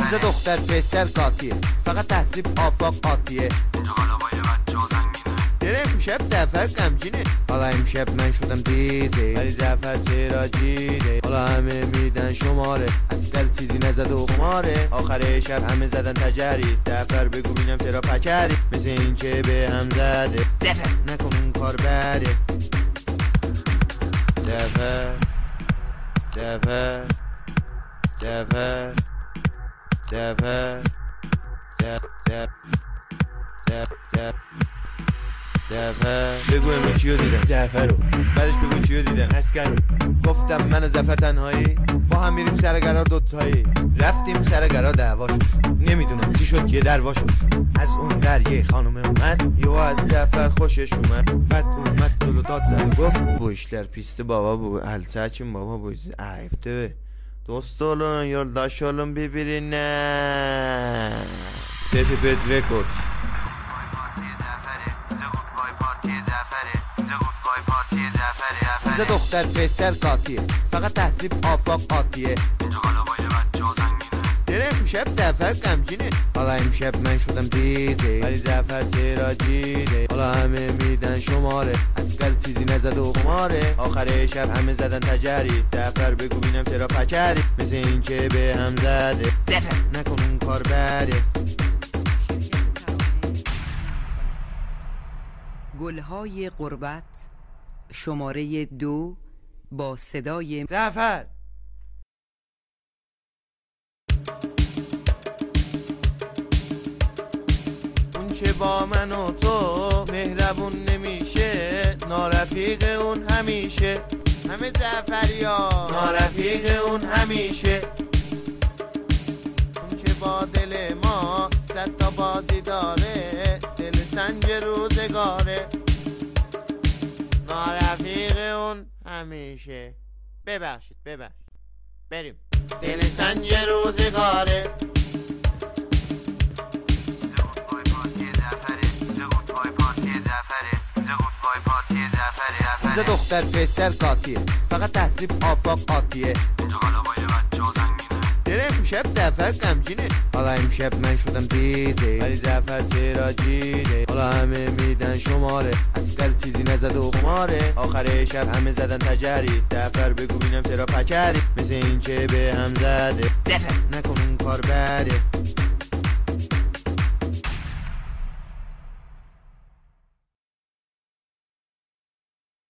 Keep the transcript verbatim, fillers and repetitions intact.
اینجا دختر پسر قاطیه، فقط تحصیب آفاق قاطیه. اینجا حالا با یه بچه ها زنگینه. داره امشب زفر غمگینه، حالا امشب من شدم دیده، ولی زفر چرا جیده. حالا همه میدن شماره، اصل چیزی نزد و خماره. آخر شب همه زدن تجری، زفر بگو بینم چرا پچری. مثل این که به هم زده، زفر نکن اون کار بده. زفر زفر زفر زفر زفر زفر زفر بگو امروز چیو دیدم؟ جعفر رو بعدش بگو چیو دیدم؟ اسکر رو. گفتم من و زفر تنهایی، با هم میریم سر قرار دوتایی. رفتیم سر قرار دعوا شد، نمیدونم چی شد یه دروا شد. از اون در یه خانومه اومد، یهو از زفر خوشش اومد. بعد اومد جلو داد زد و گفت bu işler pisti baba, bu el saçın baba, bu ayıptı. Dost olun, yoldaş olun birbirine. Tepepet Records. اینجا دختر پسر قاطیه، فقط تحصیب آفاق قاطیه. اینجا حالا با یه بچه ها زنگینه. داره امشب زفر غمگینه، حالا امشب من شدم دیده، ولی زفر چرا جیده. حالا همه میدن شماره، اصل چیزی نزد و خماره. آخر شب همه زدن تجری، زفر بگو بینم چرا پچری. مثل این که به هم زده، زفر نکن اون کار بده. گلهای غربت شماره دو با صدای زفر. اون چه با من و تو مهربون نمیشه، نارفیق اون همیشه. همه زفریا نارفیق اون همیشه. اون چه با دل ما صد تا بازی داره، دل سنج روزگاره. نارفیق اون همیشه. ببخشید ببخشید بریم. دل سنج روزگاره. اینجا دختر پسر قاطیه، فقط تحصیب آفاق قاطیه. اینجا حالا با یه بچه ها زنگینه. داره امشب زفر غمگینه، حالا امشب من شدم دیده، ولی زفر چرا جیده. حالا همه میدن شماره، اصل چیزی نزد و خماره. آخر شب همه زدن تجری، زفر بگو بینم چرا پچری. مثل این که به هم زده، زفر نکن اون کار بده.